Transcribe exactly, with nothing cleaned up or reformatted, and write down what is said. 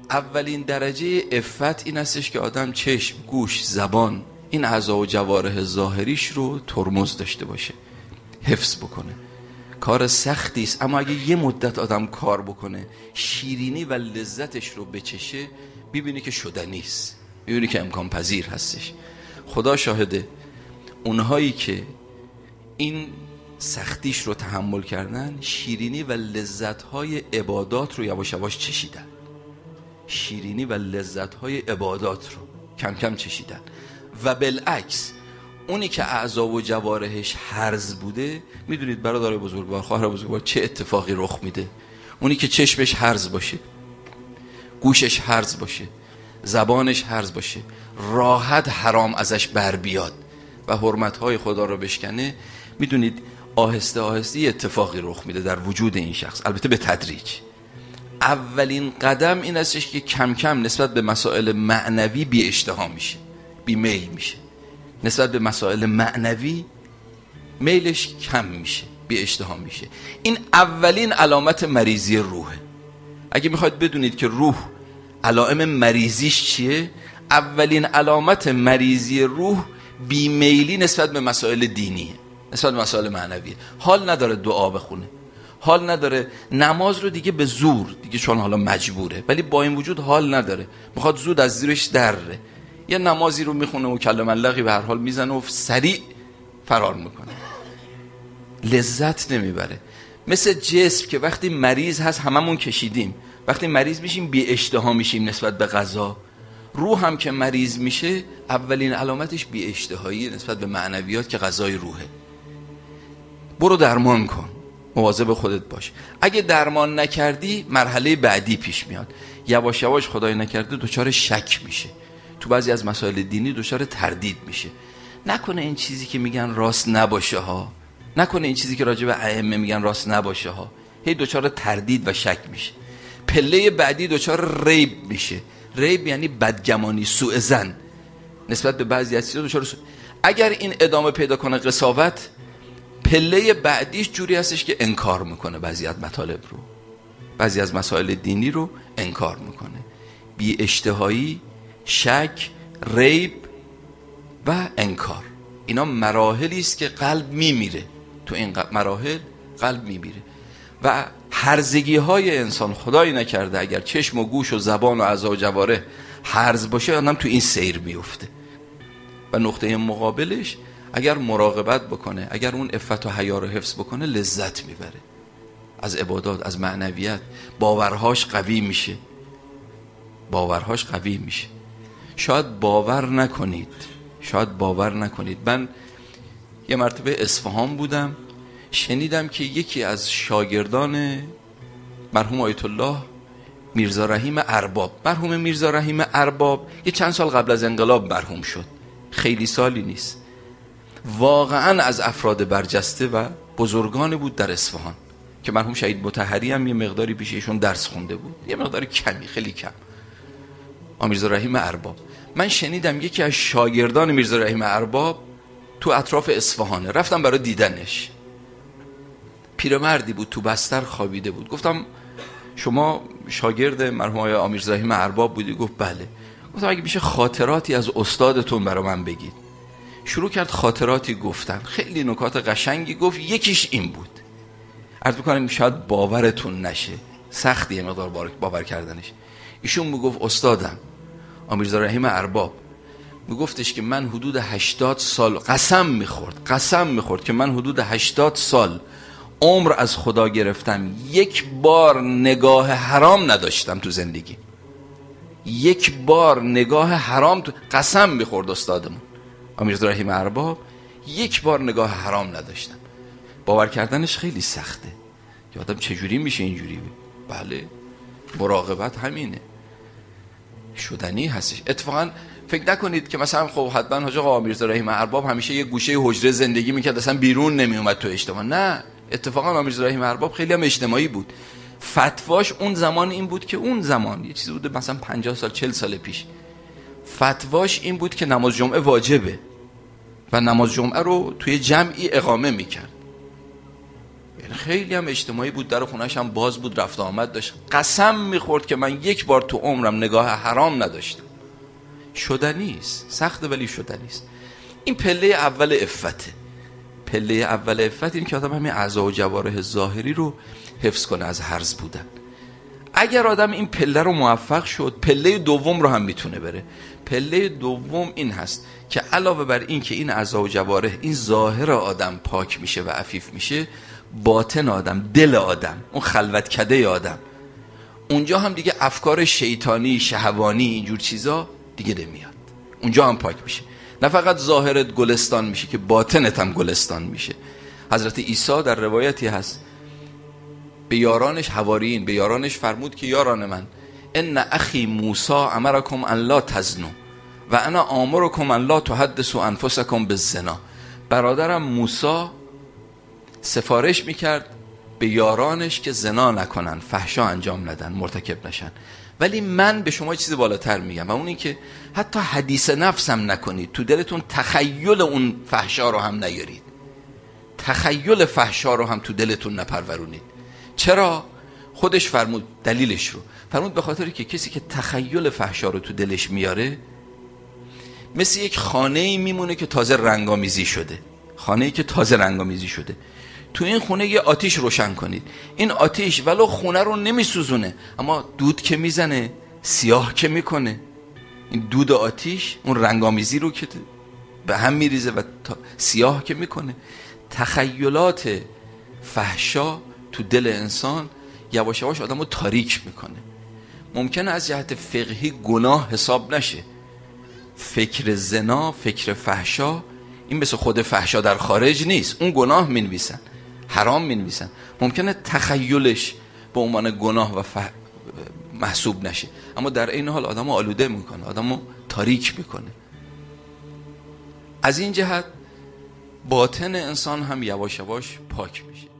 اولین درجه عفت این هستش که آدم چشم، گوش، زبان، این اعضا و جوارح ظاهریش رو ترمز داشته باشه، حفظ بکنه. کار سختی است، اما اگه یه مدت آدم کار بکنه، شیرینی و لذتش رو بچشه، میبینی که شدنی است، میبینی که امکان پذیر هستش. خدا شاهده، اونهایی که این سختیش رو تحمل کردن، شیرینی و لذت‌های عبادات رو یواش یواش چشیدن. شیرینی و لذت‌های عبادات رو کم کم چشیدن. و بالعکس اونی که اعضا و جوارحش هرز بوده، میدونید برادر بزرگوار، خواهر بزرگوار، چه اتفاقی رخ میده؟ اونی که چشمش هرز باشه، گوشش هرز باشه، زبانش هرز باشه، راحت حرام ازش بر بیاد و حرمت‌های خدا رو بشکنه، میدونید آهسته آهسته اتفاقی رخ میده در وجود این شخص، البته به تدریج. اولین قدم این استش که کم کم نسبت به مسائل معنوی بی اشتها میشه، بی میل میشه. نسبت به مسائل معنوی میلش کم میشه، بی اشتها میشه. این اولین علامت مریضی روحه. اگه میخواید بدونید که روح علائم مریضیش چیه، اولین علامت مریضی روح بیمیلی نسبت به مسائل دینیه، نسبت به مسائل معنویه. حال نداره دعا بخونه، حال نداره نماز رو دیگه به زور، دیگه چون حالا مجبوره، ولی با این وجود حال نداره، میخواد زود از زیرش دره. یه نمازی رو میخونه و کلم اللهی به هر حال میزنه و سریع فرار میکنه، لذت نمیبره. مثل جسم که وقتی مریض هست، هممون کشیدیم، وقتی مریض میشیم بی اشتها میشیم نسبت به غذا. روح هم که مریض میشه، اولین علامتش بی اشتهایی نسبت به معنویات که غذای روحه. برو درمان کن، مواظب خودت باش. اگه درمان نکردی، مرحله بعدی پیش میاد. یواش یواش خدای نکرده دچار شک میشه، تو بعضی از مسائل دینی دچار تردید میشه. نکنه این چیزی که میگن راست نباشه ها، نکنه این چیزی که راجع به ائمه میگن راست نباشه ها. هی دچار تردید و شک میشه. پله بعدی دچار ریب میشه. ریب یعنی بدگمانی، سوء ظن نسبت به بعضی از چیزا دچار سو... اگر این ادامه پیدا کنه قساوت، پله بعدیش جوری هستش که انکار میکنه بعضی از مطالب رو، بعضی از مسائل دینی رو انکار میکنه. بی اشتهایی، شک، ریب و انکار، اینا مراحلی است که قلب میمیره. تو این مراحل قلب میمیره و هرزگی های انسان، خدای نکرده اگر چشم و گوش و زبان و اعضا و جوارح هرز باشه، آدم تو این سیر میفته. و نقطه مقابلش اگر مراقبت بکنه، اگر اون عفت و حیا رو حفظ بکنه، لذت میبره از عبادات، از معنویت. باورهاش قوی میشه، باورهاش قوی میشه. شاید باور نکنید، شاید باور نکنید، من یه مرتبه اصفهان بودم، شنیدم که یکی از شاگردان مرحوم آیت الله میرزا رحیم ارباب، مرحوم میرزا رحیم ارباب یه چند سال قبل از انقلاب مرحوم شد، خیلی سالی نیست، واقعا از افراد برجسته و بزرگانی بود در اصفهان که مرحوم شهید مطهری هم یه مقداری پیش ایشون درس خونده بود، یه مقداری کمی، خیلی کم. میرزا رحیم ارباب، من شنیدم یکی از شاگردان میرزا رحیم ارباب تو اطراف اصفهانه، رفتم برای دیدنش. پیرمردی بود، تو بستر خوابیده بود. گفتم شما شاگرد مرحوم آقای میرزا رحیم ارباب بودی؟ گفت بله. گفتم اگه میشه خاطراتی از استادتون برای من بگید. شروع کرد خاطراتی گفتن، خیلی نکات قشنگی گفت. یکیش این بود، عرض می‌کنم شاید باورتون نشه، سختیه مقدار باور کردنش. ایشون میگفت استادم میرزا رحیم ارباب میگفتش که من حدود هشتاد سال قسم میخورد قسم میخورد که من حدود هشتاد سال عمر از خدا گرفتم، یک بار نگاه حرام نداشتم تو زندگی، یک بار نگاه حرام تو... قسم میخورد استادمون میرزا رحیم ارباب، یک بار نگاه حرام نداشتم. باور کردنش خیلی سخته که آدم چجوری میشه اینجوری. بله، مراقبت همینه، شدنی هستش. اتفاقا فکر نکنید که مثلا خب حتما حاج آقا میرزا رحیم ارباب همیشه یه گوشه حجره زندگی میکرد، اصلا بیرون نمیومد تو اجتماع. نه، اتفاقا میرزا رحیم ارباب خیلی هم اجتماعی بود. فتواش اون زمان این بود که اون زمان یه چیزی بوده مثلا پنجاه سال چهل سال پیش، فتواش این بود که نماز جمعه واجبه و نماز جمعه رو توی جمعی اقامه میکرد. یعنی خیلی هم اجتماعی بود، در خونه‌اش هم باز بود، رفت آمد داشت. قسم میخورد که من یک بار تو عمرم نگاه حرام نداشتم. شدنیست، سخته ولی شدنیست. این پله اول عفته. پله اول عفت این که آدم همین اعضا و جوارح ظاهری رو حفظ کنه از هرز بودن. اگر آدم این پله رو موفق شد، پله دوم رو هم میتونه بره. پله دوم این هست که علاوه بر این که این اعضا و جوارح، این ظاهر آدم پاک میشه و عفیف میشه، باطن آدم، دل آدم، اون خلوت کده آدم، اونجا هم دیگه افکار شیطانی، شهوانی، اینجور چیزا دیگه نمیاد. اونجا هم پاک میشه. نه فقط ظاهرت گلستان میشه که باطنت هم گلستان میشه. حضرت عیسی در روایتی هست به یارانش، حواریین، به یارانش فرمود که یاران من، ان اخی موسی امرکم ان لا تزنوا و انا آمرکم ان لا تحدثوا انفسکم بالزنا. برادرم موسی سفارش میکرد به یارانش که زنا نکنن، فحشا انجام ندن، مرتکب نشن، ولی من به شما چیز بالاتر میگم و اون این که حتی حدیث نفس هم نکنید، تو دلتون تخیل اون فحشا رو هم نیارید، تخیل فحشا رو هم تو دلتون نپرورونید. چرا؟ خودش فرمود دلیلش رو، فرمود به خاطر که کسی که تخیل فحشا رو تو دلش میاره مثل یک خانه‌ای میمونه که تازه رنگامیزی شده. خانه‌ای که تازه رنگامیزی شده، تو این خونه یه آتیش روشن کنید، این آتیش ولو خونه رو نمیسوزونه اما دود که میزنه، سیاه که میکنه، این دود آتیش اون رنگامیزی رو که به هم میریزه و سیاه که میکنه. تخیلات فحشا تو دل انسان یواش یواش آدمو تاریک میکنه. ممکنه از جهت فقهی گناه حساب نشه، فکر زنا، فکر فحشا، این مثل خود فحشا در خارج نیست، اون گناه مینویسن، حرام مینویسن. ممکنه تخیلش به عنوان گناه و فح... محسوب نشه، اما در این حال آدمو آلوده میکنه، آدمو تاریک میکنه. از این جهت باطن انسان هم یواش یواش پاک میشه.